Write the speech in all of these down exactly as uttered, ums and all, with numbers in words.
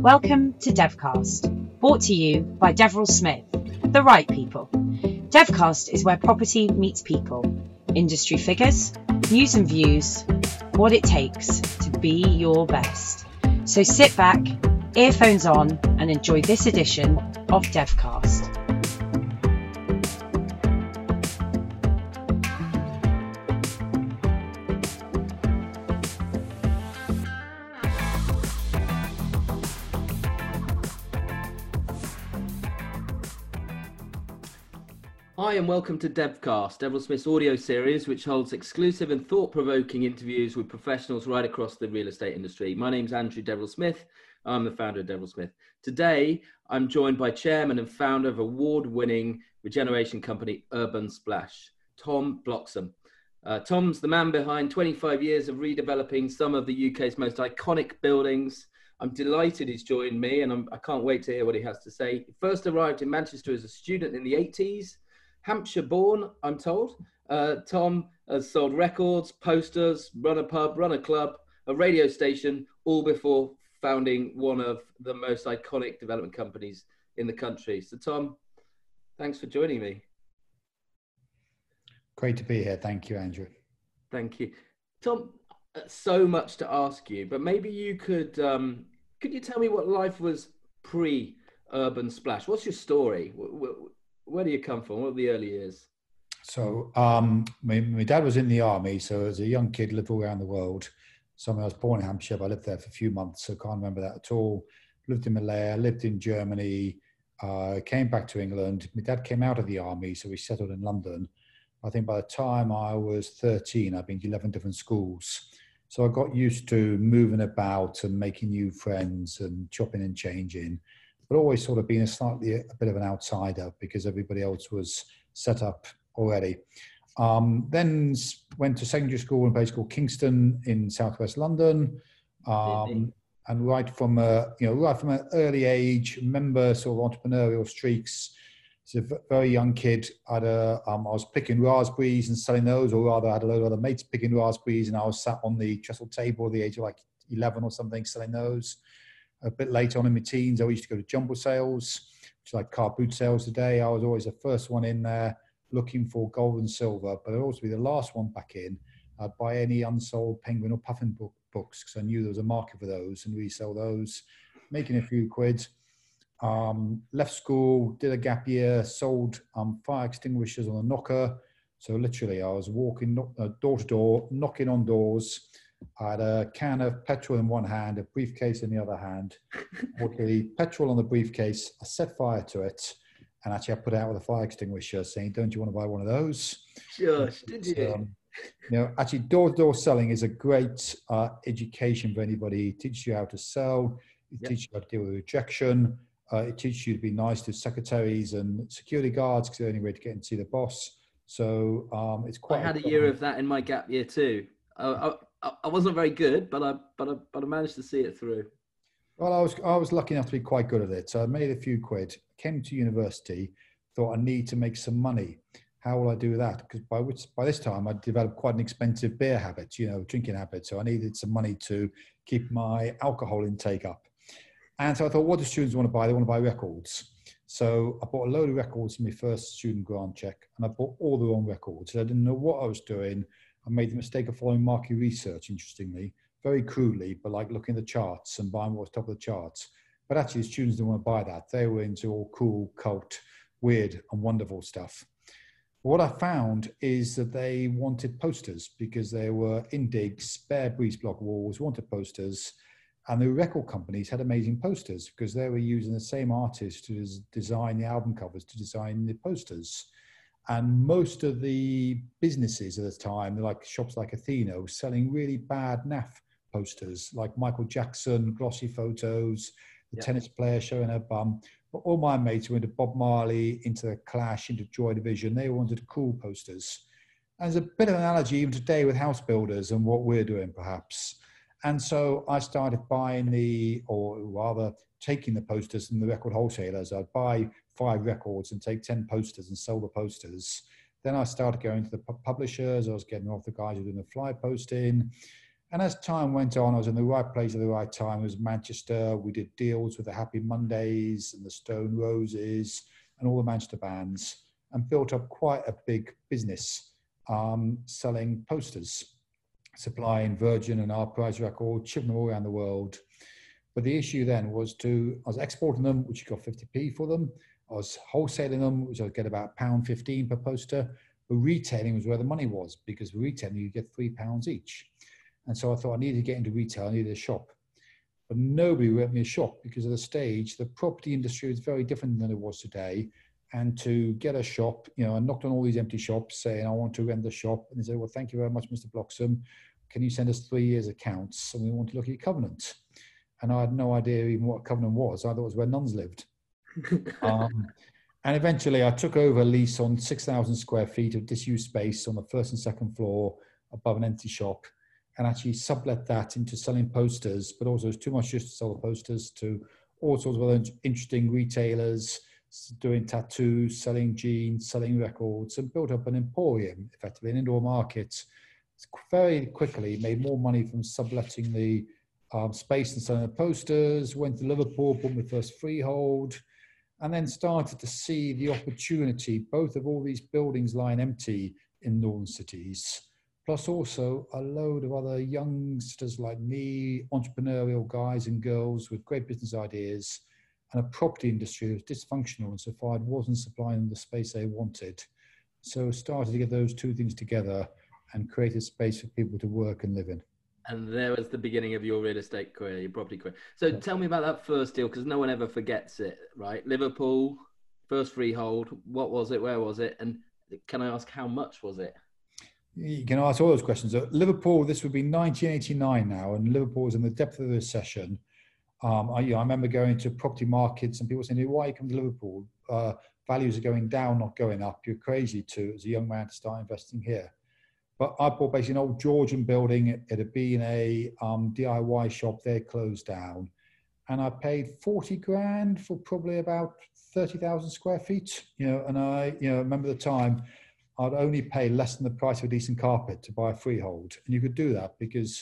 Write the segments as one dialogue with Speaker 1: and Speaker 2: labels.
Speaker 1: Welcome to Devcast, brought to you by Deverell Smith, the right people. Devcast is where property meets people, industry figures, news and views, what it takes to be your best. So sit back, earphones on, and enjoy this edition of Devcast.
Speaker 2: Hi and welcome to Devcast, Deverell Smith's audio series, which holds exclusive and thought-provoking interviews with professionals right across the real estate industry. My name's Andrew Deverell Smith. I'm the founder of Deverell Smith. Today, I'm joined by chairman and founder of award-winning regeneration company Urban Splash, Tom Bloxham. Uh, Tom's the man behind twenty-five years of redeveloping some of the U K's most iconic buildings. I'm delighted he's joined me, and I'm, I can't wait to hear what he has to say. He first arrived in Manchester as a student in the eighties. Hampshire born, I'm told. Uh, Tom has sold records, posters, run a pub, run a club, a radio station, all before founding one of the most iconic development companies in the country. So Tom, thanks for joining me.
Speaker 3: Great to be here. Thank you, Andrew.
Speaker 2: Thank you. Tom, so much to ask you, but maybe you could, um, could you tell me what life was pre-Urban Splash? What's your story? Where do you come from? What were the early years?
Speaker 3: So um, my, my dad was in the army, so as a young kid lived all around the world. So I was born in Hampshire, but I lived there for a few months, so can't remember that at all. Lived in Malaya, lived in Germany, uh, came back to England. My dad came out of the army, so we settled in London. I think by the time I was thirteen, I'd been to eleven different schools. So I got used to moving about and making new friends and chopping and changing, but always sort of being a slightly a bit of an outsider because everybody else was set up already. Um, then went to secondary school in a place called Kingston in southwest London, um, and right from a you know right from an early age, remember sort of entrepreneurial streaks. As a very young kid, I, had a, um, I was picking raspberries and selling those, or rather, I had a load of other mates picking raspberries, and I was sat on the trestle table at the age of like eleven or something, selling those. A bit later on in my teens, I used to go to jumble sales, which is like car boot sales today. I was always the first one in there looking for gold and silver, but I'd also be the last one back in. I'd buy any unsold Penguin or Puffin book, books because I knew there was a market for those and resell those, making a few quid. Um, left school, did a gap year, sold um, fire extinguishers on a knocker. So literally I was walking no- uh, door to door, knocking on doors. I had a can of petrol in one hand, a briefcase in the other hand. With the petrol on the briefcase, I set fire to it, and actually I put it out with a fire extinguisher saying, don't you want to buy one of those?
Speaker 2: Sure, did you?
Speaker 3: Um, you know, actually door-to-door selling is a great uh, education for anybody. It teaches you how to sell. It yep. teaches you how to deal with rejection. Uh, it teaches you to be nice to secretaries and security guards because they're the only way to get and see the boss. So um, it's quite.
Speaker 2: I had a year of that in my gap year too. Uh, I, I wasn't very good, but I but I but I managed to see it through.
Speaker 3: Well, I was I was lucky enough to be quite good at it. So I made a few quid. Came to university, thought I need to make some money. How will I do that? Because by which by this time I'd developed quite an expensive beer habit, you know, drinking habit. So I needed some money to keep my alcohol intake up. And so I thought, what do students want to buy? They want to buy records. So I bought a load of records in my first student grant check, and I bought all the wrong records. I didn't know what I was doing. I made the mistake of following market research, interestingly, very crudely, but like looking at the charts and buying what was top of the charts. But actually, students didn't want to buy that. They were into all cool, cult, weird, and wonderful stuff. What I found is that they wanted posters because they were in digs, spare breeze block walls, wanted posters. And the record companies had amazing posters because they were using the same artists to design the album covers, to design the posters. And most of the businesses at the time, like shops like Athena, were selling really bad naff posters, like Michael Jackson, glossy photos, the yep. tennis player showing her bum. But all my mates were into Bob Marley, into the Clash, into Joy Division. They wanted cool posters. And there's a bit of an analogy even today with house builders and what we're doing, perhaps. And so I started buying the, or rather taking the posters from the record wholesalers. I'd buy five records and take ten posters and sell the posters. Then I started going to the publishers. I was getting off the guys who were doing the fly posting. And as time went on, I was in the right place at the right time. It was Manchester. We did deals with the Happy Mondays and the Stone Roses and all the Manchester bands, and built up quite a big business um, selling posters, supplying Virgin and Our Prize Records, shipping them all around the world. But the issue then was to, I was exporting them, which you got fifty p for them. I was wholesaling them, which I'd get about one pound fifteen per poster. But retailing was where the money was, because retailing you get three pounds each. And so I thought I needed to get into retail, I needed a shop. But nobody would let me a shop because at the stage, the property industry was very different than it was today. And to get a shop, you know, I knocked on all these empty shops saying, I want to rent the shop. And they said, well, thank you very much, Mister Bloxham. Can you send us three years accounts? And we want to look at your covenant. And I had no idea even what a covenant was. I thought it was where nuns lived. um, and eventually I took over a lease on six thousand square feet of disused space on the first and second floor above an empty shop, and actually sublet that into selling posters, but also it was too much just to sell the posters, to all sorts of other interesting retailers, doing tattoos, selling jeans, selling records, and built up an emporium, effectively an indoor market. Very quickly made more money from subletting the um, space and selling the posters, went to Liverpool, bought my first freehold, and then started to see the opportunity, both of all these buildings lying empty in northern cities, plus also a load of other youngsters like me, entrepreneurial guys and girls with great business ideas, and a property industry that was dysfunctional insofar it wasn't supplying them the space they wanted. So started to get those two things together and create a space for people to work and live in.
Speaker 2: And there was the beginning of your real estate career, your property career. So yeah. Tell me about that first deal, because no one ever forgets it, right? Liverpool, first freehold. What was it? Where was it? And can I ask, how much was it?
Speaker 3: You can ask all those questions. So Liverpool, this would be nineteen eighty-nine now, and Liverpool was in the depth of the recession. Um, I, you know, I remember going to property markets and people saying, why you come to Liverpool? Uh, values are going down, not going up. You're crazy to, as a young man, to start investing here. But I bought basically an old Georgian building. It, it had been a um, D I Y shop. They closed down. And I paid forty grand for probably about thirty thousand square feet. You know, and I, you know, remember the time, I'd only pay less than the price of a decent carpet to buy a freehold. And you could do that because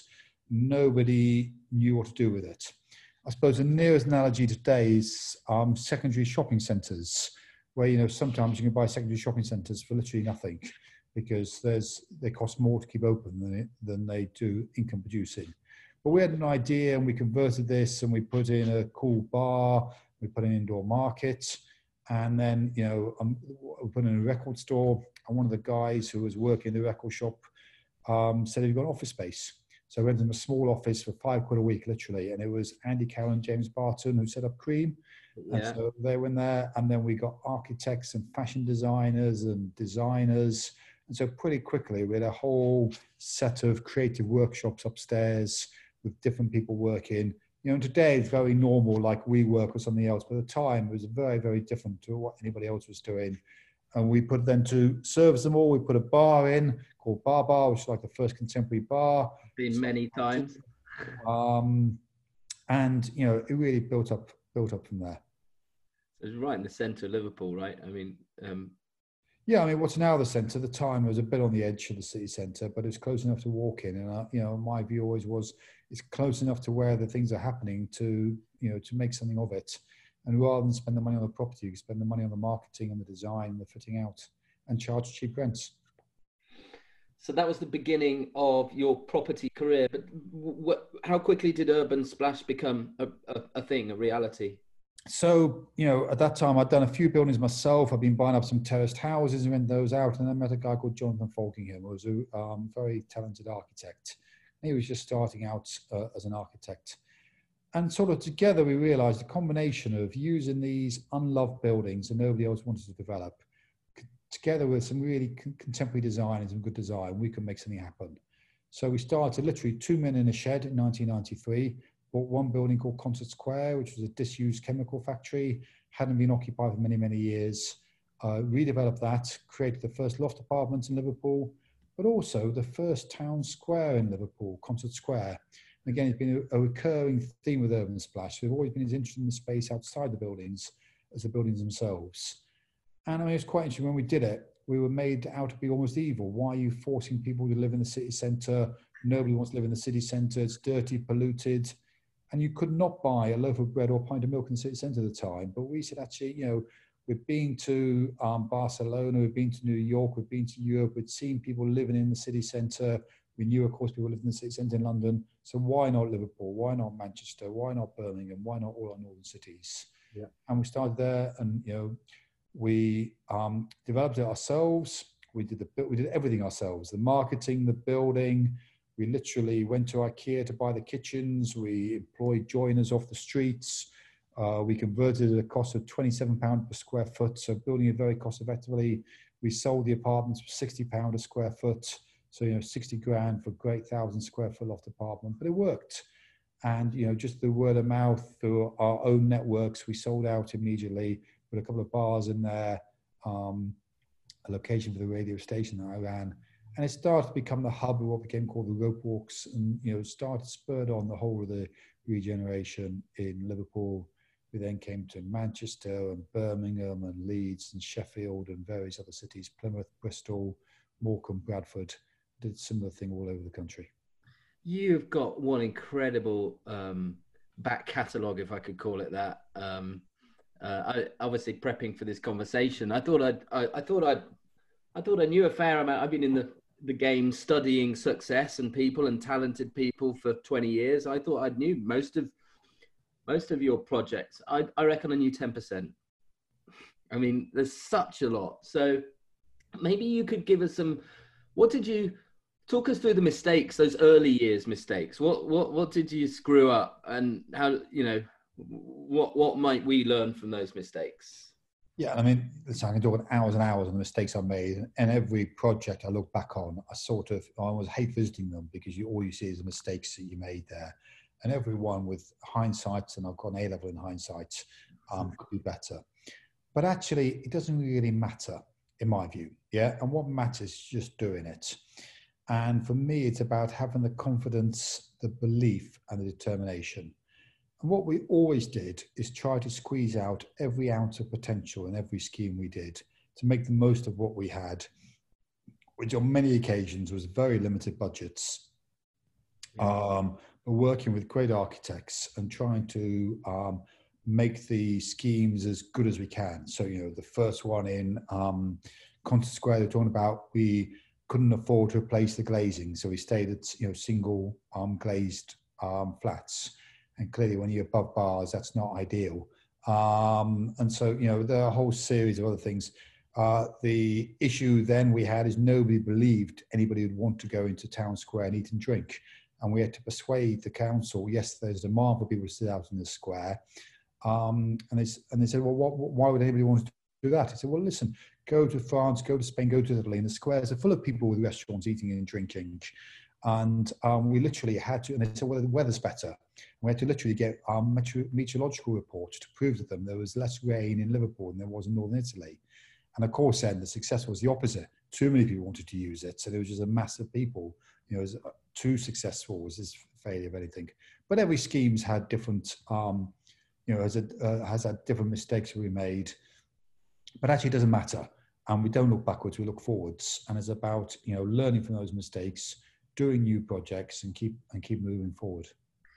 Speaker 3: nobody knew what to do with it. I suppose the nearest analogy today is um, secondary shopping centres, where, you know, sometimes you can buy secondary shopping centres for literally nothing because there's they cost more to keep open than, it, than they do income producing. But we had an idea and we converted this and we put in a cool bar, we put in an indoor market, and then, you know, um, we put in a record store. And one of the guys who was working in the record shop um, said, have you got office space? So I rented them a small office for five quid a week, literally. And it was Andy Carroll and James Barton who set up Cream. Yeah. And so they were in there. And then we got architects and fashion designers and designers. And so pretty quickly, we had a whole set of creative workshops upstairs with different people working. You know, and today it's very normal, like we work or something else. But at the time, it was very, very different to what anybody else was doing. And we put then to service them all, we put a bar in called Bar Bar, which is like the first contemporary bar.
Speaker 2: Been many times.
Speaker 3: Um, and, you know, it really built up, built up from there.
Speaker 2: It was right in the centre of Liverpool, right? I mean, um...
Speaker 3: yeah, I mean, what's now the centre, the time was a bit on the edge of the city centre, but it's close enough to walk in. And, uh, you know, my view always was it's close enough to where the things are happening to, you know, to make something of it. And rather than spend the money on the property, you can spend the money on the marketing and the design and the fitting out and charge cheap rents.
Speaker 2: So that was the beginning of your property career. But what, how quickly did Urban Splash become a, a, a thing, a reality?
Speaker 3: So, you know, at that time, I'd done a few buildings myself. I'd been buying up some terraced houses and rent those out. And I met a guy called Jonathan Falkingham, who was a um, very talented architect. He was just starting out uh, as an architect. And sort of together, we realized the combination of using these unloved buildings that nobody else wanted to develop, together with some really contemporary design and some good design, we could make something happen. So we started literally two men in a shed in nineteen ninety-three, bought one building called Concert Square, which was a disused chemical factory, hadn't been occupied for many, many years, uh, redeveloped that, created the first loft apartments in Liverpool, but also the first town square in Liverpool, Concert Square. Again, it's been a, a recurring theme with Urban Splash. We've always been as interested in the space outside the buildings as the buildings themselves. And I mean, it's quite interesting when we did it, we were made out to be almost evil. Why are you forcing people to live in the city centre, Nobody wants to live in the city centre. It's dirty, polluted. And you could not buy a loaf of bread or a pint of milk in the city centre at the time. But we said, actually, you know, we've been to um, Barcelona, we've been to New York, we've been to Europe, we've seen people living in the city centre. We knew, of course, people lived in the city centre in London. So why not Liverpool? Why not Manchester? Why not Birmingham? Why not all our northern cities? Yeah. And we started there, and you know, we um, developed it ourselves. We did the we did everything ourselves: the marketing, the building. We literally went to IKEA to buy the kitchens. We employed joiners off the streets. Uh, we converted at a cost of twenty-seven pounds per square foot, so building it very cost effectively. We sold the apartments for sixty pounds a square foot, so you know sixty grand for a great thousand square foot loft apartment. But it worked, and you know just the word of mouth through our own networks, we sold out immediately. Put a couple of bars in there, um, a location for the radio station that I ran. And it started to become the hub of what became called the rope walks, and you know, started spurred on the whole of the regeneration in Liverpool. We then came to Manchester and Birmingham and Leeds and Sheffield and various other cities, Plymouth, Bristol, Morecambe, Bradford. Did a similar thing all over the country.
Speaker 2: You've got one incredible um, back catalogue, if I could call it that. Um, uh, I, obviously, prepping for this conversation, I thought I'd, I, I thought I'd, I thought I knew a fair amount. I've been in the the game studying success and people and talented people for twenty years. I thought I knew most of most of your projects. I, I reckon I knew ten percent. I mean, there's such a lot. So maybe you could give us some, what did you, talk us through the mistakes, those early years mistakes. What what what did you screw up, and how, you know, what what might we learn from those mistakes?
Speaker 3: Yeah, I mean, listen, I can talk hours and hours on the mistakes I've made, and every project I look back on, I sort of, I always hate visiting them because you all you see is the mistakes that you made there, and every one with hindsight, and I've got an A level in hindsight, um, could be better. But actually, it doesn't really matter in my view. Yeah, and what matters is just doing it. And for me, it's about having the confidence, the belief, and the determination. And what we always did is try to squeeze out every ounce of potential in every scheme we did to make the most of what we had, which on many occasions was very limited budgets. Yeah. Um, but working with great architects and trying to um, make the schemes as good as we can. So, you know, the first one in um, Concert Square, they're talking about, we couldn't afford to replace the glazing. So we stayed at, you know, single um, glazed um, flats. And clearly when you're above bars, that's not ideal. Um, and so, you know, there are a whole series of other things. Uh, the issue then we had is nobody believed anybody would want to go into Town Square and eat and drink. And we had to persuade the council, yes, there's a demand for people to sit out in the square. Um, and, they, and they said, well, what, why would anybody want to do that? I said, well, listen, go to France, go to Spain, go to Italy, and the squares are full of people with restaurants eating and drinking. And um, we literally had to, and they said, well, the weather's better. We had to literally get our meteorological reports to prove to them there was less rain in Liverpool than there was in northern Italy. And of course, then the success was the opposite. Too many people wanted to use it. So there was just a mass of people, you know, it was too successful was this failure of anything. But every scheme's had different, um, you know, has, a, uh, has had different mistakes we made. But actually it doesn't matter. And we don't look backwards, we look forwards. And it's about, you know, learning from those mistakes, doing new projects and keep and keep moving forward.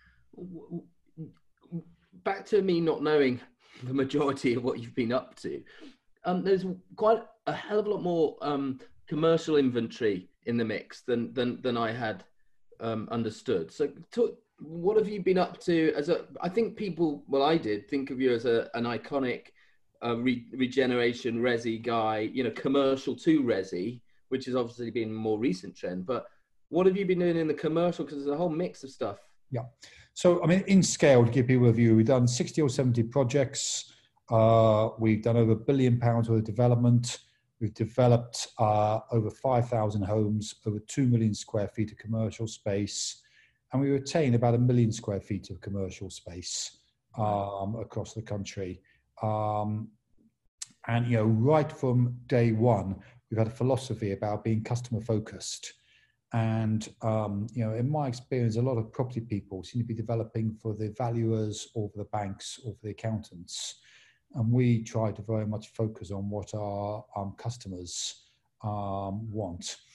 Speaker 2: Back to me not knowing the majority of what you've been up to. Um, there's quite a hell of a lot more um, commercial inventory in the mix than than than I had um, understood. So, to, what have you been up to? As a, I think people, well, I did think of you as a, an iconic uh, re, regeneration resi guy. You know, commercial to resi, which has obviously been a more recent trend. But what have you been doing in the commercial? Because there's a whole mix of stuff.
Speaker 3: Yeah. So, I mean, in scale, to give people a view, we've done sixty or seventy projects. Uh, we've done over a billion pounds worth of development. We've developed uh, over five thousand homes, over two million square feet of commercial space. And we retain about a million square feet of commercial space um, across the country. Um, and, you know, right from day one, we've had a philosophy about being customer focused. And, um, you know, in my experience, a lot of property people seem to be developing for the valuers or for the banks or for the accountants. And we try to very much focus on what our um, customers um, want.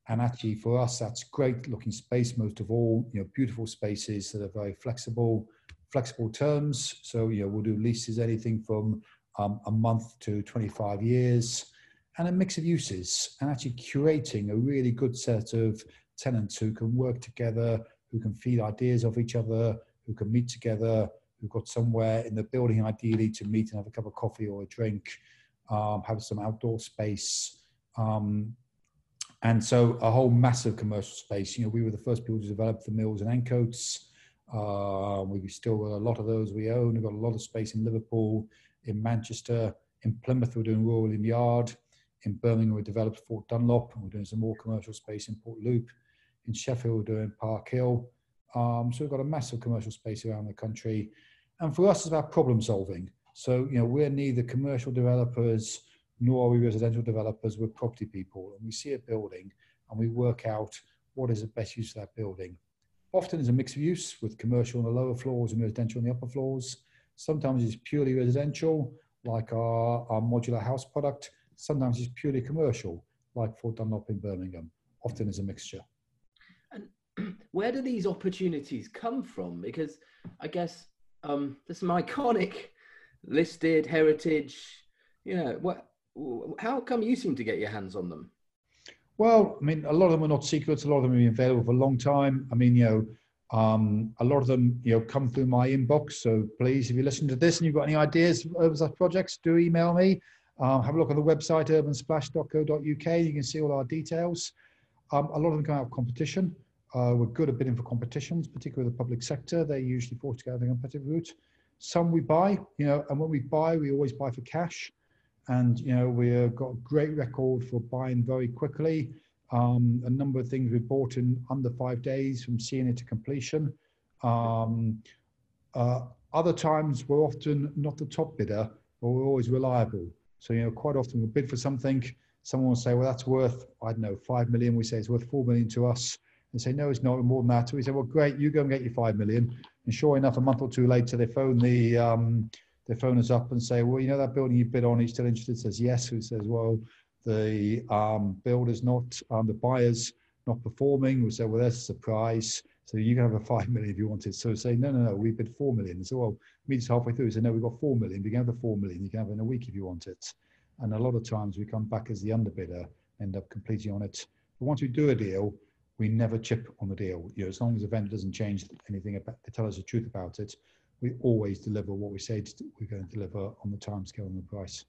Speaker 3: And actually for us, that's great looking space, most of all, you know, beautiful spaces that are very flexible, flexible terms. So, you know, we'll do leases, anything from um, a month to twenty-five years, and a mix of uses, and actually curating a really good set of tenants who can work together, who can feed ideas of each other, who can meet together, who've got somewhere in the building ideally to meet and have a cup of coffee or a drink, um, have some outdoor space. Um, and so a whole massive commercial space. You know, we were the first people to develop the Mills and Ancoats. Uh, we still got a lot of those we own. We've got a lot of space in Liverpool, in Manchester, in Plymouth we're doing Royal Inn Yard, in Birmingham we developed Fort Dunlop, and we're doing some more commercial space in Port Loop. In Sheffield we're doing Park Hill. Um, so we've got a massive commercial space around the country. And for us, it's about problem solving. So, you know, we're neither commercial developers nor are we residential developers. We're property people, and we see a building and we work out what is the best use of that building. Often it's a mix of use with commercial on the lower floors and residential on the upper floors. Sometimes it's purely residential, like our, our modular house product. Sometimes it's purely commercial, like Fort Dunlop in Birmingham. Often it's a mixture.
Speaker 2: And where do these opportunities come from? Because I guess um, there's some iconic listed heritage, you know, what, how come you seem to get your hands on them?
Speaker 3: Well, I mean, a lot of them are not secrets. A lot of them have been available for a long time. I mean, you know, um, a lot of them, you know, come through my inbox. So please, if you listen to this and you've got any ideas over such projects, do email me. Um, have a look on the website, urban splash dot co dot U K. You can see all our details. Um, a lot of them come out of competition. Uh, we're good at bidding for competitions, particularly the public sector. They usually force to go down the competitive route. Some we buy, you know, and when we buy, we always buy for cash. And, you know, we've got a great record for buying very quickly. Um, a number of things we bought in under five days from seeing it to completion. Um, uh, other times we're often not the top bidder, but we're always reliable. So, you know, quite often we'll bid for something. Someone will say, well, that's worth, I don't know, five million. We say it's worth four million to us. They say, no, it's not, more than that. So we say, well, great, you go and get your five million. And sure enough, a month or two later, they phone the, um, they phone us up and say, well, you know, that building you bid on, are you still interested? Says yes. Who says, well, the um, builder's not, um, the buyer's not performing. We say, well, that's a surprise. So you can have a five million if you want it. So we say, no, no, no, we bid four million. So, well, meet us halfway through. We say, no, we've got four million. You can have the four million. You can have it in a week if you want it. And a lot of times we come back as the underbidder, end up completing on it. But once we do a deal, we never chip on the deal. You know, as long as the vendor doesn't change anything about, they tell us the truth about it, we always deliver what we say we're going to deliver on the timescale and the price.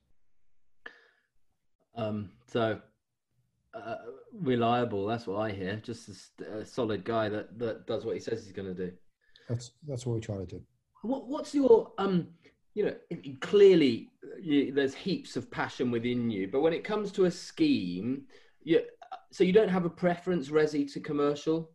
Speaker 2: Um, so uh, reliable, that's what I hear. Just a, a solid guy that, that does what he says he's going to do.
Speaker 3: That's that's what we try to do.
Speaker 2: What, what's your, um, you know, clearly you, there's heaps of passion within you, but when it comes to a scheme, you, so you don't have a preference, resi to commercial?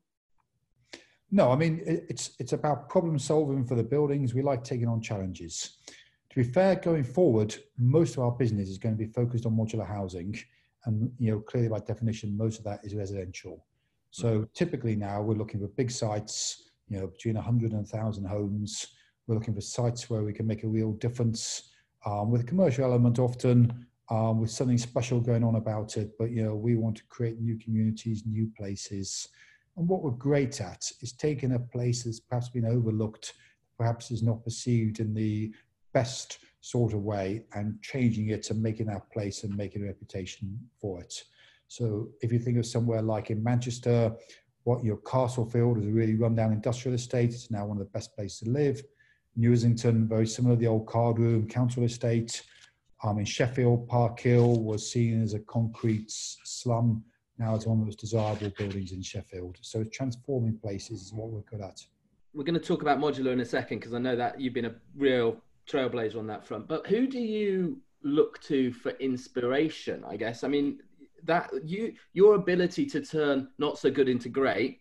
Speaker 3: No, I mean, it's it's about problem solving for the buildings. We like taking on challenges. To be fair, going forward, most of our business is going to be focused on modular housing. And, you know, clearly by definition, most of that is residential. So typically now we're looking for big sites, you know, between one hundred and one thousand homes. We're looking for sites where we can make a real difference um, with a commercial element often, um, with something special going on about it. But, you know, we want to create new communities, new places. And what we're great at is taking a place that's perhaps been overlooked, perhaps is not perceived in the best sort of way, and changing it and making that place and making a reputation for it. So if you think of somewhere like in Manchester, what your Castlefield is a really rundown industrial estate. It's now one of the best places to live. New Islington, very similar to the old card room, council estate. Um, in Sheffield, Park Hill was seen as a concrete slum. Now it's one of the most desirable buildings in Sheffield. So transforming places is what we're good at.
Speaker 2: We're going to talk about modular in a second, because I know that you've been a real trailblazer on that front. But who do you look to for inspiration, I guess? I mean, that you your ability to turn not so good into great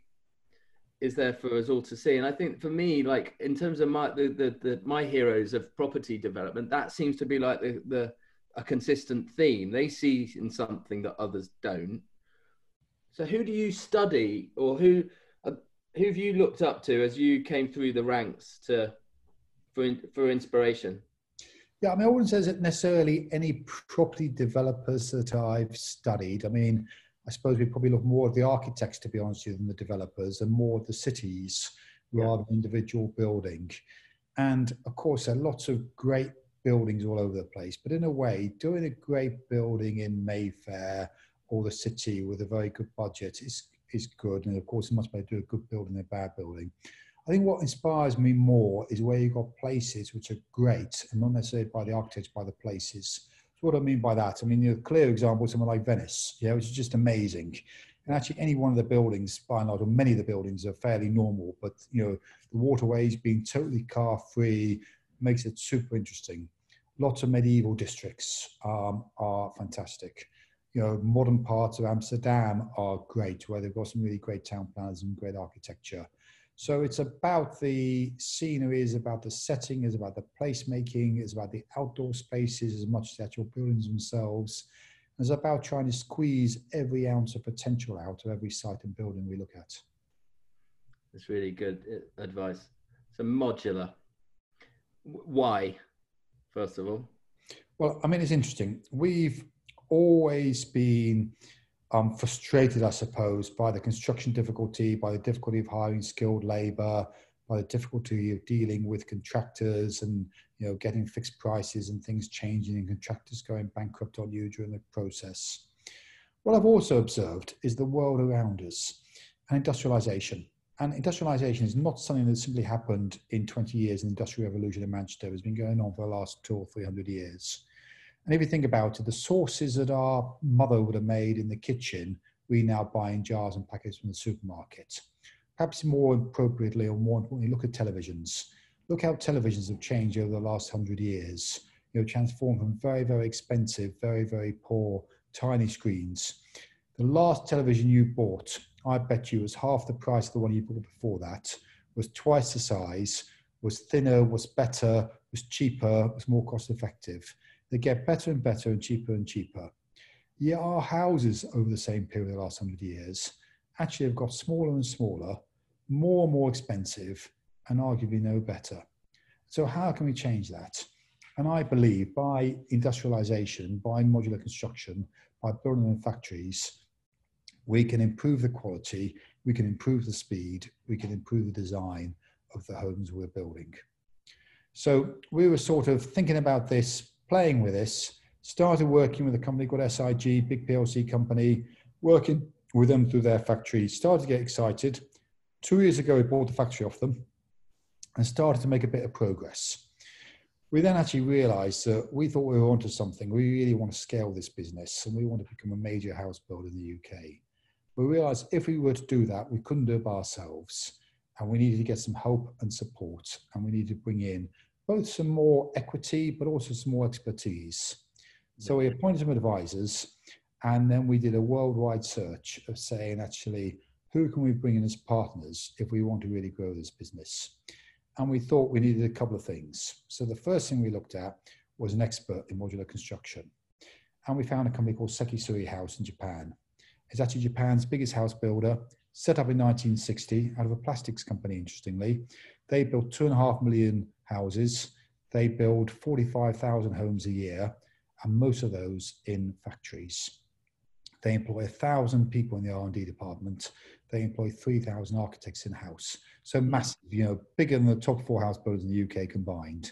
Speaker 2: is there for us all to see. And I think for me, like in terms of my the the, the my heroes of property development, that seems to be like the, the a consistent theme. They see in something that others don't. So who do you study, or who uh, who have you looked up to as you came through the ranks to for for inspiration?
Speaker 3: Yeah, I mean, I wouldn't say there's necessarily any property developers that I've studied. I mean, I suppose we probably look more at the architects, to be honest with you, than the developers, and more at the cities
Speaker 2: Yeah.
Speaker 3: rather than individual building. And of course, there are lots of great buildings all over the place, but in a way, doing a great building in Mayfair or the city with a very good budget is, is good. And of course, it's much better to do a good building than a bad building. I think what inspires me more is where you've got places which are great, and not necessarily by the architects, by the places. So what do I mean by that? I mean, a clear example is somewhere like Venice, yeah, which is just amazing. And actually, any one of the buildings, by and large, or many of the buildings are fairly normal, but you know, the waterways being totally car-free makes it super interesting. Lots of medieval districts um, are fantastic. You know, modern parts of Amsterdam are great, where they've got some really great town planners and great architecture. So it's about the scenery, it's about the setting, it's about the placemaking, it's about the outdoor spaces as much as the actual buildings themselves. It's about trying to squeeze every ounce of potential out of every site and building we look at.
Speaker 2: That's really good advice. So modular. Why, first of all?
Speaker 3: Well, I mean, it's interesting. We've always been um, frustrated, I suppose, by the construction difficulty, by the difficulty of hiring skilled labour, by the difficulty of dealing with contractors and, you know, getting fixed prices and things changing and contractors going bankrupt on you during the process. What I've also observed is the world around us and industrialisation. And industrialisation is not something that simply happened in twenty years in the Industrial Revolution in Manchester. It's been going on for the last two or three hundred years. And if you think about it, the sauces that our mother would have made in the kitchen, we now buy in jars and packets from the supermarket. Perhaps more appropriately, or more importantly, look at televisions. Look how televisions have changed over the last hundred years. You know, transformed from very, very expensive, very, very poor, tiny screens. The last television you bought, I bet you, was half the price of the one you bought before that, was twice the size, was thinner, was better, was cheaper, was more cost effective. They get better and better and cheaper and cheaper. Yet our houses over the same period of the last hundred years actually have got smaller and smaller, more and more expensive, and arguably no better. So how can we change that? And I believe by industrialization, by modular construction, by building in factories, we can improve the quality, we can improve the speed, we can improve the design of the homes we're building. So we were sort of thinking about this, playing with this, started working with a company called S I G, big P L C company, working with them through their factory, started to get excited. Two years ago, we bought the factory off them and started to make a bit of progress. We then actually realized that we thought we were onto something. We really want to scale this business and we want to become a major house builder in the U K. We realized if we were to do that, we couldn't do it by ourselves, and we needed to get some help and support, and we needed to bring in both some more equity, but also some more expertise. So we appointed some advisors, and then we did a worldwide search of saying, actually, who can we bring in as partners if we want to really grow this business? And we thought we needed a couple of things. So the first thing we looked at was an expert in modular construction. And we found a company called Sekisui House in Japan. It's actually Japan's biggest house builder, set up in nineteen sixty out of a plastics company, interestingly. They built two and a half million houses. They build forty-five thousand homes a year, and most of those in factories. They employ a thousand people in the R and D department. They employ three thousand architects in-house. So massive, you know, bigger than the top four house builders in the U K combined.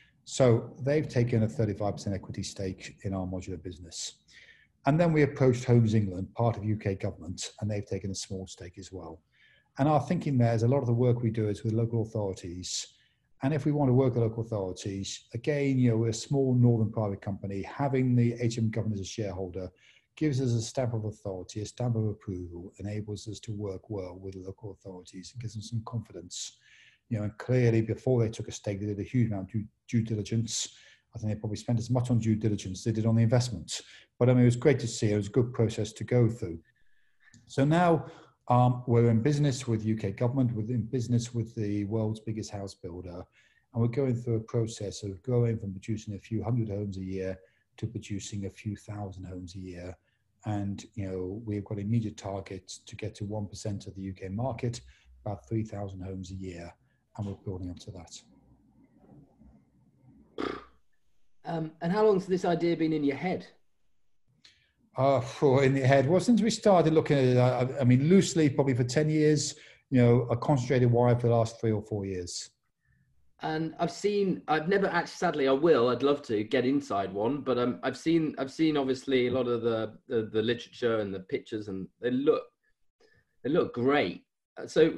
Speaker 3: So they've taken a thirty-five percent equity stake in our modular business. And then we approached Homes England, part of U K government, and they've taken a small stake as well. And our thinking there is a lot of the work we do is with local authorities. And if we want to work with local authorities, again, you know, we're a small northern private company. Having the H M government as a shareholder gives us a stamp of authority, a stamp of approval, enables us to work well with local authorities and gives them some confidence. You know, and clearly before they took a stake, they did a huge amount of due, due diligence. I think they probably spent as much on due diligence as they did on the investment. But I mean, it was great to see. It was a good process to go through. So now um, we're in business with U K government, we're in business with the world's biggest house builder, and we're going through a process of going from producing a few hundred homes a year to producing a few thousand homes a year. And, you know, we've got immediate targets to get to one percent of the U K market, about three thousand homes a year, and we're building up to that.
Speaker 2: Um, and how long has this idea been in your head?
Speaker 3: Uh, for in the head. Well, since we started looking at it, I, I mean, loosely, probably for ten years, you know, a concentrated wire for the last three or four years.
Speaker 2: And I've seen, I've never actually, sadly, I will, I'd love to get inside one, but um, I've seen, I've seen obviously a lot of the, the, the literature and the pictures, and they look, they look great. So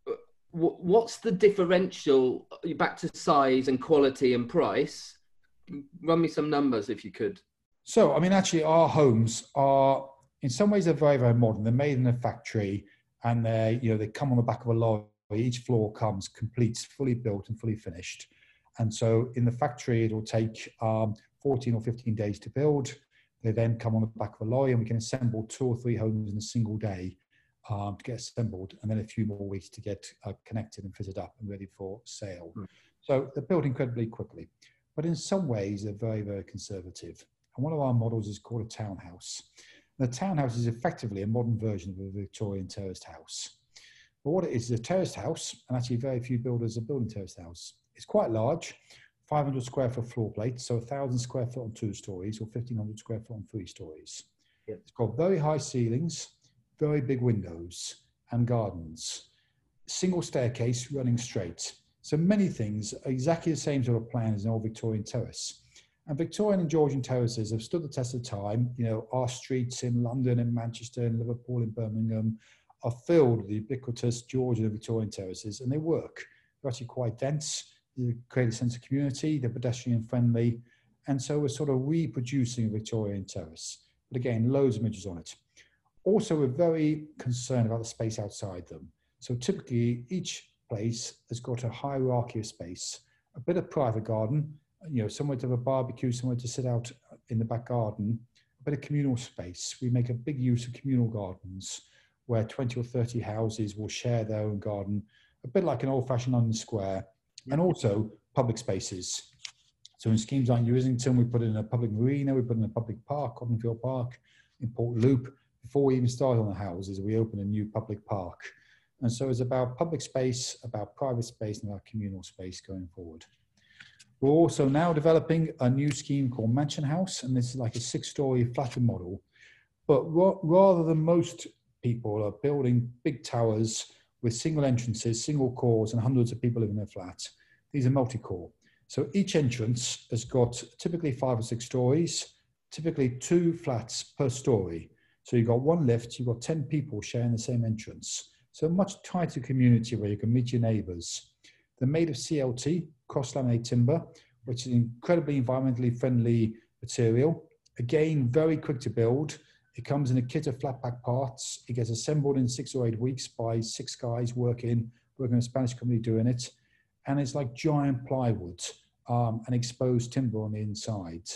Speaker 2: what's the differential back to size and quality and price? Run me some numbers if you could.
Speaker 3: So, I mean, actually our homes are, in some ways, they're very, very modern. They're made in a factory, and they, you know, they come on the back of a lorry. Each floor comes complete, fully built and fully finished. And so in the factory, it will take um, fourteen or fifteen days to build. They then come on the back of a lorry, and we can assemble two or three homes in a single day um, to get assembled, and then a few more weeks to get uh, connected and fitted up and ready for sale. Mm. So they're built incredibly quickly. But in some ways, they're very, very conservative. And one of our models is called a townhouse. And the townhouse is effectively a modern version of a Victorian terraced house. But what it is, is a terraced house, and actually very few builders are building terraced house. It's quite large, five hundred square foot floor plate, so one thousand square foot on two stories or fifteen hundred square foot on three stories. Yep. It's got very high ceilings, very big windows and gardens, single staircase running straight. So many things are exactly the same sort of plan as an old Victorian terrace. And Victorian and Georgian terraces have stood the test of time. You know, our streets in London and Manchester and Liverpool and Birmingham are filled with the ubiquitous Georgian and Victorian terraces, and they work. They're actually quite dense. They create a sense of community. They're pedestrian friendly. And so we're sort of reproducing a Victorian terrace. But again, loads of images on it. Also, we're very concerned about the space outside them. So typically each place has got a hierarchy of space, a bit of private garden, you know, somewhere to have a barbecue, somewhere to sit out in the back garden, a bit of communal space. We make a big use of communal gardens where twenty or thirty houses will share their own garden, a bit like an old-fashioned London square, and also public spaces. So in schemes like New Islington, we put in a public marina, we put in a public park, Cottonfield Park. In Port Loop, before we even start on the houses, we open a new public park. And so it's about public space, about private space, and about communal space going forward. We're also now developing a new scheme called Mansion House, and this is like a six-story flatted model. But ra rather than most people are building big towers with single entrances, single cores, and hundreds of people living in a flat, these are multi-core. So each entrance has got typically five or six stories, typically two flats per story. So you've got one lift, you've got ten people sharing the same entrance. So a much tighter community where you can meet your neighbours. They're made of C L T, cross-laminated timber, which is an incredibly environmentally friendly material. Again, very quick to build. It comes in a kit of flat pack parts. It gets assembled in six or eight weeks by six guys working, working a Spanish company doing it. And it's like giant plywood um, and exposed timber on the inside.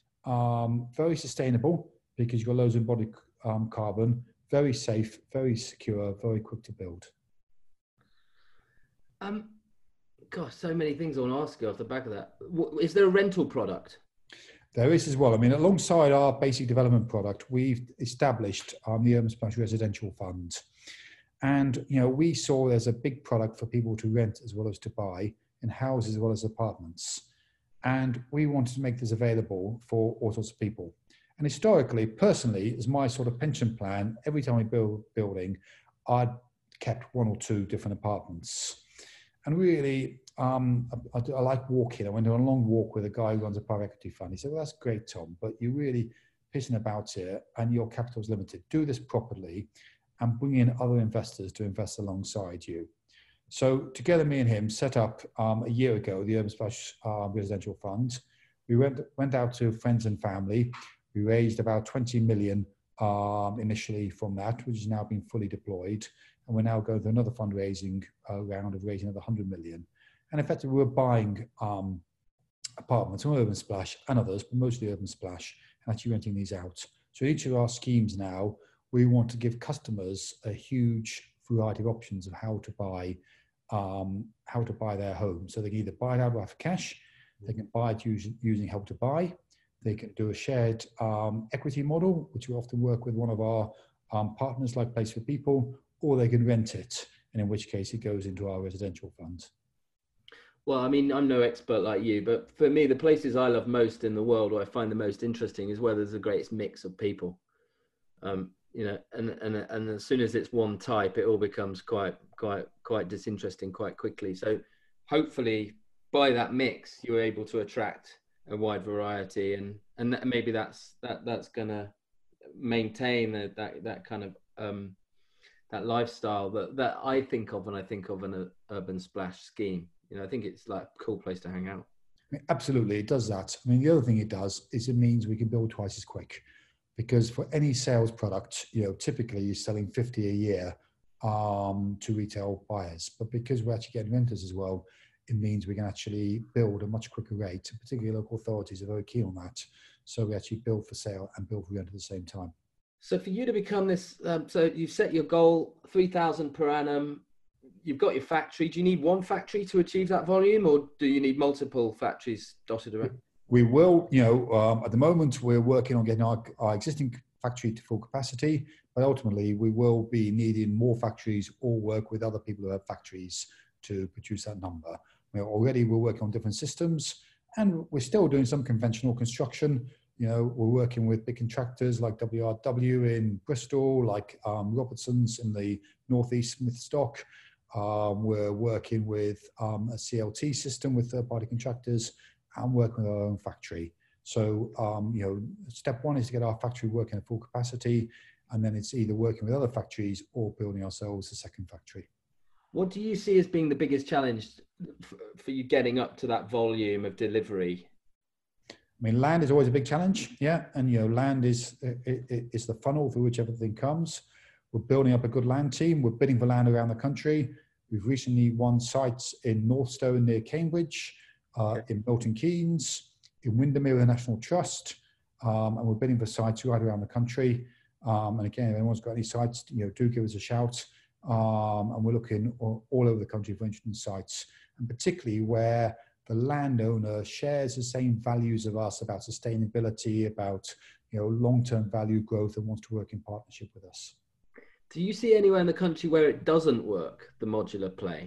Speaker 3: Um, very sustainable because you've got loads of embodied um, carbon. Very safe, very secure, very quick to build.
Speaker 2: Um, gosh, so many things I want to ask you off the back of that. Is there a rental product?
Speaker 3: There is as well. I mean, alongside our basic development product, we've established um, the Urban Splash Residential Fund. And, you know, we saw there's a big product for people to rent as well as to buy in houses as well as apartments. And we wanted to make this available for all sorts of people. And historically, personally, as my sort of pension plan, every time we build building, I'd kept one or two different apartments. And really, um, I, I like walking. I went on a long walk with a guy who runs a private equity fund. He said, well, that's great, Tom, but you're really pissing about here and your capital is limited. Do this properly and bring in other investors to invest alongside you. So together, me and him set up um, a year ago, the Urban Splash uh, Residential Fund. We went, went out to friends and family. We raised about twenty million um, initially from that, which is now being fully deployed. And we're now going through another fundraising uh, round of raising another one hundred million. And in fact, we're buying um, apartments from Urban Splash and others, but mostly Urban Splash, and actually renting these out. So each of our schemes now, we want to give customers a huge variety of options of how to buy, um, how to buy their home. So they can either buy it outright for cash, they can buy it using, using Help to Buy, they can do a shared um, equity model, which we often work with one of our um, partners like Place for People, or they can rent it, and in which case it goes into our residential fund.
Speaker 2: Well, I mean, I'm no expert like you, but for me, the places I love most in the world, or I find the most interesting, is where there's the greatest mix of people. Um, you know, and, and, and as soon as it's one type, it all becomes quite, quite, quite disinteresting quite quickly. So hopefully by that mix, you're able to attract a wide variety, and, and maybe that's, that, that's going to maintain that, that, that kind of, um, that lifestyle that, that I think of when I think of an uh, urban splash scheme. You know, I think it's like a cool place to hang out.
Speaker 3: Absolutely, it does that. I mean, the other thing it does is it means we can build twice as quick, because for any sales product, you know, typically you're selling fifty a year um, to retail buyers. But because we're actually getting renters as well, it means we can actually build at a much quicker rate. Particularly local authorities are very keen on that. So we actually build for sale and build for rent at the same time.
Speaker 2: So for you to become this, um, so you've set your goal, three thousand per annum. You've got your factory. Do you need one factory to achieve that volume, or do you need multiple factories dotted around?
Speaker 3: We will, you know, um, at the moment we're working on getting our, our existing factory to full capacity, but ultimately we will be needing more factories or work with other people who have factories to produce that number. You know, already we're working on different systems, and we're still doing some conventional construction. You know, we're working with big contractors like W R W in Bristol, like um, Robertson's in the Northeast Smithstock. Um, we're working with um, a C L T system with third-party contractors, and working with our own factory. So, um, you know, step one is to get our factory working at full capacity, and then it's either working with other factories or building ourselves a second factory.
Speaker 2: What do you see as being the biggest challenge for you getting up to that volume of delivery?
Speaker 3: I mean, land is always a big challenge, yeah. And, you know, land is, it, is the funnel through which everything comes. We're building up a good land team. We're bidding for land around the country. We've recently won sites in Northstone near Cambridge, uh, in Milton Keynes, in Windermere National Trust, um, and we're bidding for sites right around the country. Um, and again, if anyone's got any sites, you know, do give us a shout. Um, and we're looking all, all over the country for interesting sites, and particularly where the landowner shares the same values of us about sustainability, about, you know, long-term value growth, and wants to work in partnership with us.
Speaker 2: Do you see anywhere in the country where it doesn't work, the modular play?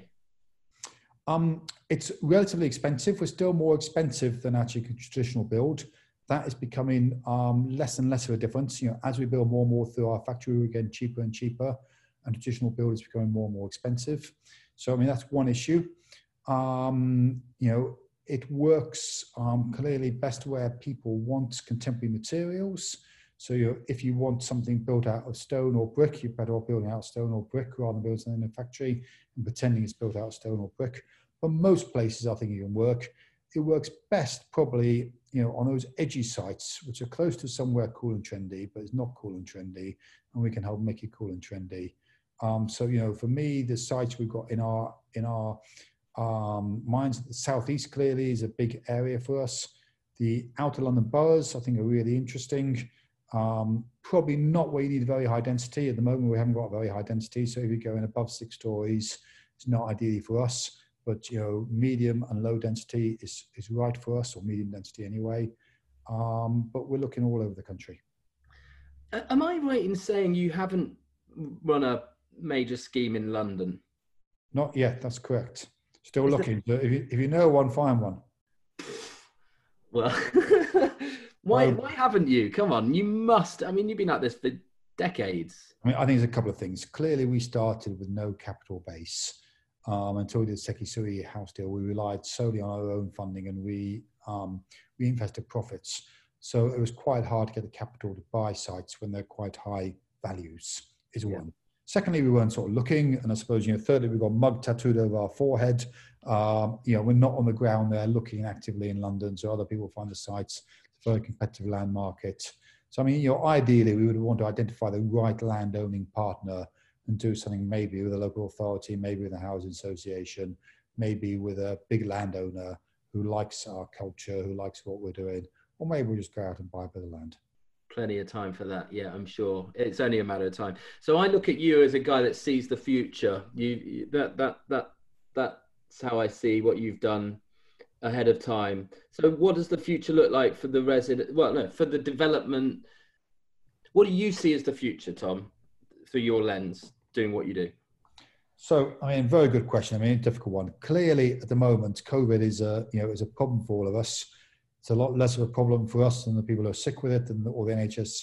Speaker 3: Um, it's relatively expensive. We're still more expensive than actually a traditional build. That is becoming um, less and less of a difference. You know, as we build more and more through our factory, we're getting cheaper and cheaper, and traditional build is becoming more and more expensive. So, I mean, that's one issue. Um, you know, it works um, clearly best where people want contemporary materials. So, you know, if you want something built out of stone or brick, you're better off building out of stone or brick rather than building something in a factory and pretending it's built out of stone or brick. But most places, I think it can work. It works best probably, you know, on those edgy sites, which are close to somewhere cool and trendy, but it's not cool and trendy, and we can help make it cool and trendy. Um, so, you know, for me, the sites we've got in our in our um, minds, the southeast clearly is a big area for us. The outer London boroughs, I think, are really interesting. Um, probably not where you need very high density. At the moment, we haven't got very high density. So if you go in above six stories, it's not ideally for us. But, you know, medium and low density is, is right for us, or medium density anyway. Um, but we're looking all over the country.
Speaker 2: Am I right in saying you haven't run a major scheme in London?
Speaker 3: Not yet, that's correct. Still
Speaker 2: Is
Speaker 3: looking. The... So if you, if you know one, find one.
Speaker 2: Well, why,
Speaker 3: um,
Speaker 2: why haven't you? Come on, you must. I mean, you've been at this for decades.
Speaker 3: I mean, I think there's a couple of things. Clearly, we started with no capital base. Um, until we did the Sekisui house deal, we relied solely on our own funding, and we um, we invested profits. So it was quite hard to get the capital to buy sites when they're quite high values, is yeah. one. Secondly, we weren't sort of looking, and I suppose, you know, thirdly, we've got mug tattooed over our forehead. Um, you know, we're not on the ground there looking actively in London, so other people find the sites. It's a very competitive land market. So, I mean, you know, ideally, we would want to identify the right land-owning partner and do something maybe with a local authority, maybe with a housing association, maybe with a big landowner who likes our culture, who likes what we're doing, or maybe we'll just go out and buy a bit of land.
Speaker 2: Plenty of time for that, yeah, I'm sure. It's only a matter of time. So I look at you as a guy that sees the future. You that that that that's how I see what you've done ahead of time. So what does the future look like for the resident? Well, no, for the development. What do you see as the future, Tom, through your lens, doing what you do?
Speaker 3: So, I mean, very good question. I mean, a difficult one. Clearly, at the moment, COVID is a, you know, is a problem for all of us. It's a lot less of a problem for us than the people who are sick with it and or the N H S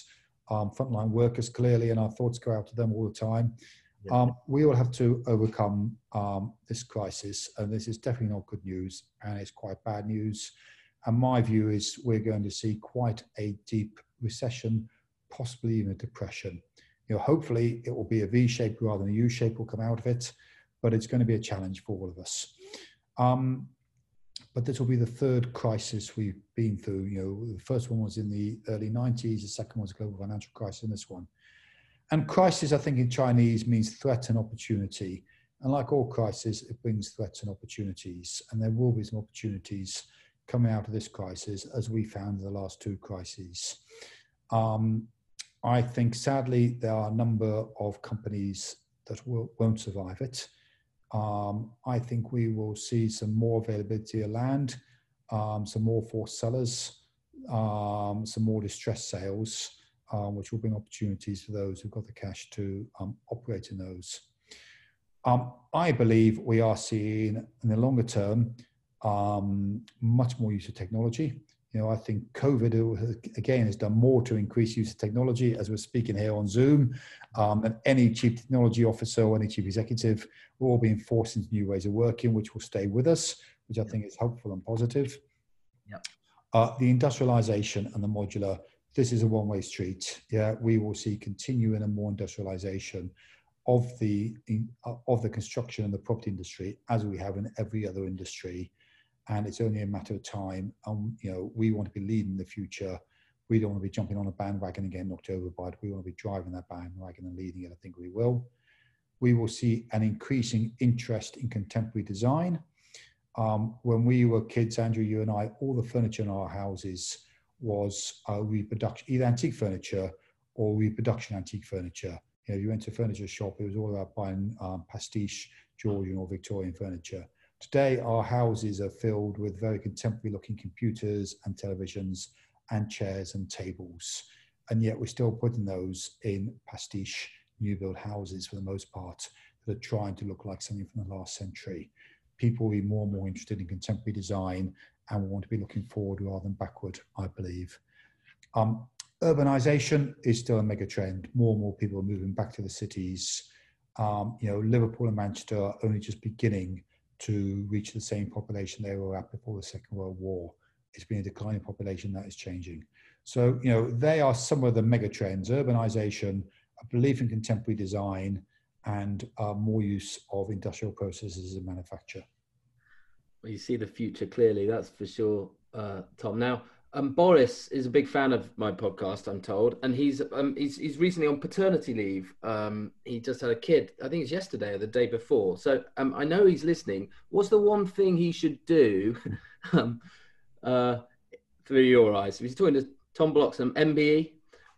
Speaker 3: um, frontline workers clearly, and our thoughts go out to them all the time.
Speaker 2: Yeah.
Speaker 3: Um, we will have to overcome um, this crisis, and this is definitely not good news, and it's quite bad news. And my view is we're going to see quite a deep recession, possibly even a depression. You know, hopefully it will be a V shape rather than a U shape will come out of it, but it's going to be a challenge for all of us. Um, but this will be the third crisis we've been through. You know, the first one was in the early nineties, the second one was a global financial crisis, and this one. And crisis, I think in Chinese means threat and opportunity. And like all crises, it brings threats and opportunities. And there will be some opportunities coming out of this crisis, as we found in the last two crises. Um, I think, sadly, there are a number of companies that will, won't survive it. Um, I think we will see some more availability of land, um, some more forced sellers, um, some more distressed sales, um, which will bring opportunities for those who've got the cash to um, operate in those. Um, I believe we are seeing, in the longer term, um, much more use of technology. You know, I think COVID, again, has done more to increase use of technology, as we're speaking here on Zoom, um, than any chief technology officer or any chief executive. We're all being forced into new ways of working, which will stay with us, which I think is helpful and positive.
Speaker 2: Yep.
Speaker 3: Uh, the industrialization and the modular, this is a one-way street. Yeah, we will see continuing and more industrialization of the, in, uh, of the construction and the property industry, as we have in every other industry. And it's only a matter of time. Um, you know, we want to be leading the future. We don't want to be jumping on a bandwagon again knocked over by it. We want to be driving that bandwagon and leading it. I think we will. We will see an increasing interest in contemporary design. Um, when we were kids, Andrew, you and I, all the furniture in our houses was uh, reproduction, either antique furniture or reproduction antique furniture. You know, if you went to a furniture shop, it was all about buying um, pastiche Georgian or Victorian furniture. Today, our houses are filled with very contemporary looking computers and televisions and chairs and tables. And yet we're still putting those in pastiche new build houses for the most part that are trying to look like something from the last century. People will be more and more interested in contemporary design and will want to be looking forward rather than backward, I believe. Um, urbanization is still a mega trend. More and more people are moving back to the cities. Um, you know, Liverpool and Manchester are only just beginning to reach the same population they were at before the Second World War. It's been a declining population that is changing. So, you know, they are some of the mega trends: urbanization, a belief in contemporary design, and uh, more use of industrial processes in manufacture.
Speaker 2: Well, you see the future clearly, that's for sure, uh, Tom. Now, um, Boris is a big fan of my podcast, I'm told, and he's um, he's, he's recently on paternity leave. Um, he just had a kid, I think it's yesterday or the day before. So um, I know he's listening. What's the one thing he should do um, uh, through your eyes? If he's talking to Tom Bloxham, M B E,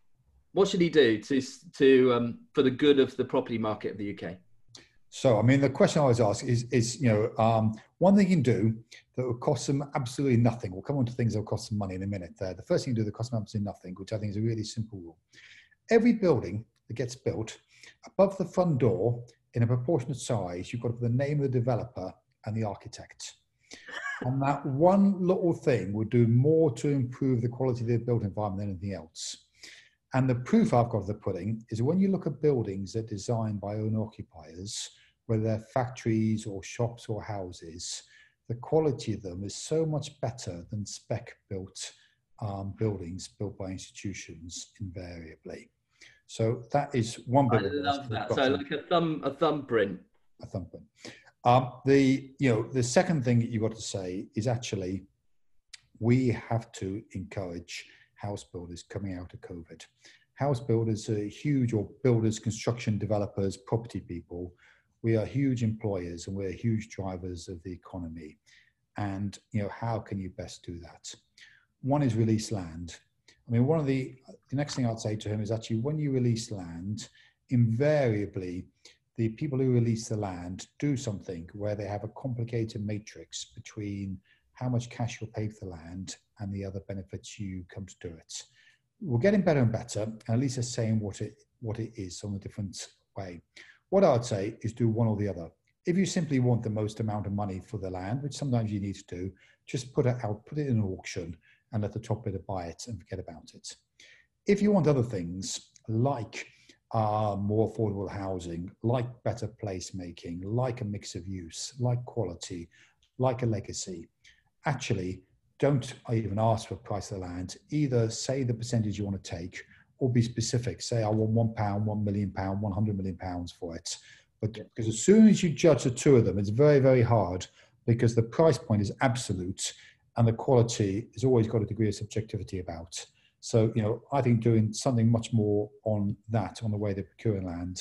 Speaker 2: what should he do to to um, for the good of the property market of the U K?
Speaker 3: So, I mean, the question I always ask is, is you know, um, one thing you can do that will cost them absolutely nothing. We'll come on to things that will cost them money in a minute there. The first thing you do that costs them absolutely nothing, which I think is a really simple rule. Every building that gets built, above the front door, in a proportionate size, you've got to put the name of the developer and the architect. And that one little thing would do more to improve the quality of the built environment than anything else. And the proof I've got of the pudding is when you look at buildings that are designed by owner-occupiers, whether they're factories or shops or houses, the quality of them is so much better than spec-built um, buildings built by institutions invariably. So that is one bit.
Speaker 2: I love that. So like a thumb, a thumbprint.
Speaker 3: A thumbprint. Um, the you know the second thing that you've got to say is actually we have to encourage house builders coming out of COVID. House builders are huge, or builders, construction developers, property people. We are huge employers and we're huge drivers of the economy. And, you know, how can you best do that? One is release land. I mean, one of the, the next thing I'd say to him is actually when you release land, invariably the people who release the land do something where they have a complicated matrix between how much cash you'll pay for the land and the other benefits you come to do it. We're getting better and better, and at least it's saying what it, what it is on a different way. What I would say is do one or the other. If you simply want the most amount of money for the land, which sometimes you need to do, just put it out, put it in an auction and let the top bidder buy it and forget about it. If you want other things like uh, more affordable housing, like better placemaking, like a mix of use, like quality, like a legacy, actually don't even ask for price of the land. Either say the percentage you want to take or be specific. Say I want one pound, one million pound, one hundred million pounds for it. But because as soon as you judge the two of them, it's very, very hard because the price point is absolute and the quality has always got a degree of subjectivity about. So, you know, I think doing something much more on that, on the way they're procuring land.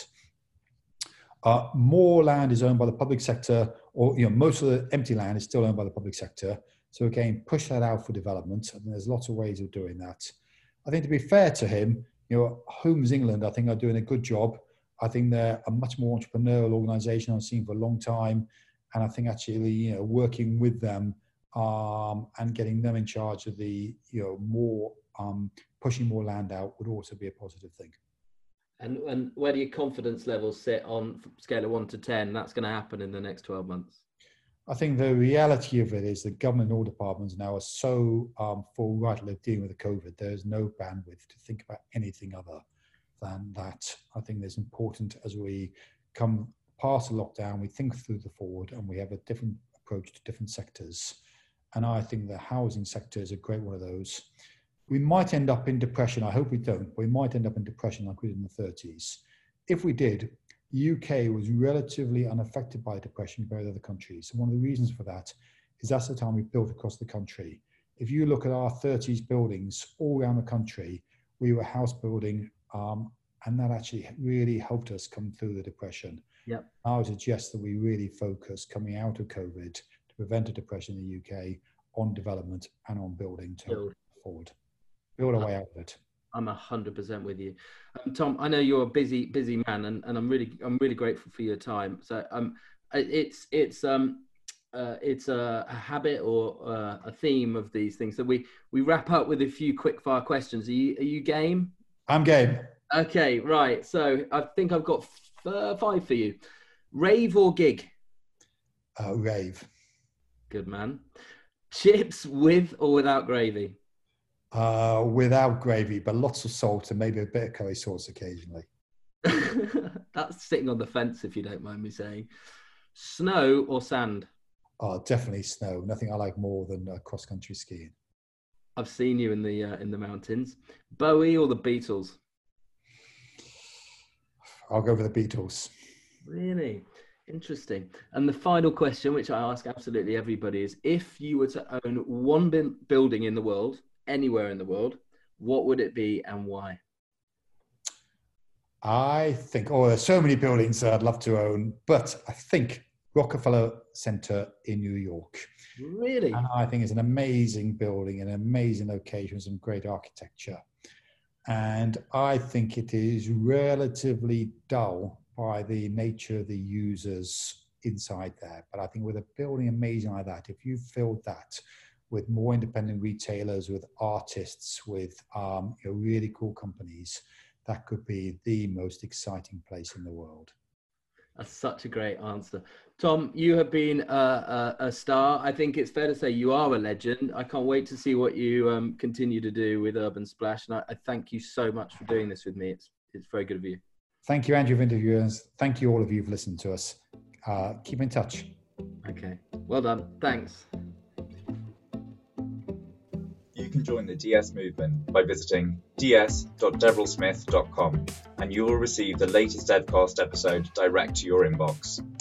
Speaker 3: Uh, more land is owned by the public sector, or, you know, most of the empty land is still owned by the public sector. So again, push that out for development. And there's lots of ways of doing that. I think to be fair to him, you know, Homes England, I think are doing a good job. I think they're a much more entrepreneurial organisation I've seen for a long time. And I think actually, you know, working with them um, and getting them in charge of the, you know, more, um, pushing more land out would also be a positive thing.
Speaker 2: And, and where do your confidence levels sit on a scale of one to ten? That's going to happen in the next twelve months.
Speaker 3: I think the reality of it is that government and all departments now are so um, full right they're dealing with the COVID. There's no bandwidth to think about anything other than that. I think it's important as we come past the lockdown, we think through the forward and we have a different approach to different sectors. And I think the housing sector is a great one of those. We might end up in depression. I hope we don't. But we might end up in depression like we did in the thirties. If we did, the U K was relatively unaffected by depression compared to other countries. And one of the reasons for that is that's the time we built across the country. If you look at our thirties buildings all around the country, we were house building, um, and that actually really helped us come through the depression.
Speaker 2: Yep.
Speaker 3: I would suggest that we really focus coming out of COVID to prevent a depression in the U K on development and on building to
Speaker 2: Build.
Speaker 3: forward. Build a way out of it.
Speaker 2: I'm a hundred percent with you, um, Tom. I know you're a busy, busy man, and, and I'm really, I'm really grateful for your time. So, um, it's, it's, um, uh, it's a, a habit or uh, a theme of these things. So we, we wrap up with a few quick fire questions. Are you, are you game?
Speaker 3: I'm game.
Speaker 2: Okay, right. So I think I've got f- five for you. Rave or gig?
Speaker 3: Uh, rave.
Speaker 2: Good man. Chips with or without gravy?
Speaker 3: Uh, without gravy, but lots of salt and maybe a bit of curry sauce occasionally.
Speaker 2: That's sitting on the fence, if you don't mind me saying. Snow or sand?
Speaker 3: Oh, definitely snow. Nothing I like more than uh, cross-country skiing.
Speaker 2: I've seen you in the uh, in the mountains. Bowie or the Beatles?
Speaker 3: I'll go for the Beatles.
Speaker 2: Really? Interesting. And the final question, which I ask absolutely everybody, is if you were to own one b- building in the world, anywhere in the world, what would it be and why?
Speaker 3: I think, oh, there's so many buildings that I'd love to own, but I think Rockefeller Center in New York.
Speaker 2: Really?
Speaker 3: And I think it's an amazing building, an amazing location, some great architecture. And I think it is relatively dull by the nature of the users inside there. But I think with a building amazing like that, if you filled that with more independent retailers, with artists, with um, you know, really cool companies, that could be the most exciting place in the world.
Speaker 2: That's such a great answer. Tom, you have been a, a, a star. I think it's fair to say you are a legend. I can't wait to see what you um, continue to do with Urban Splash. And I, I thank you so much for doing this with me. It's, it's very good of you.
Speaker 3: Thank you, Andrew, for interviewing us. Thank you all of you for listening to us. Uh, keep in touch.
Speaker 2: Okay. Well done. Thanks.
Speaker 4: You can join the D S movement by visiting d s dot deverell smith dot com and you will receive the latest Devcast episode direct to your inbox.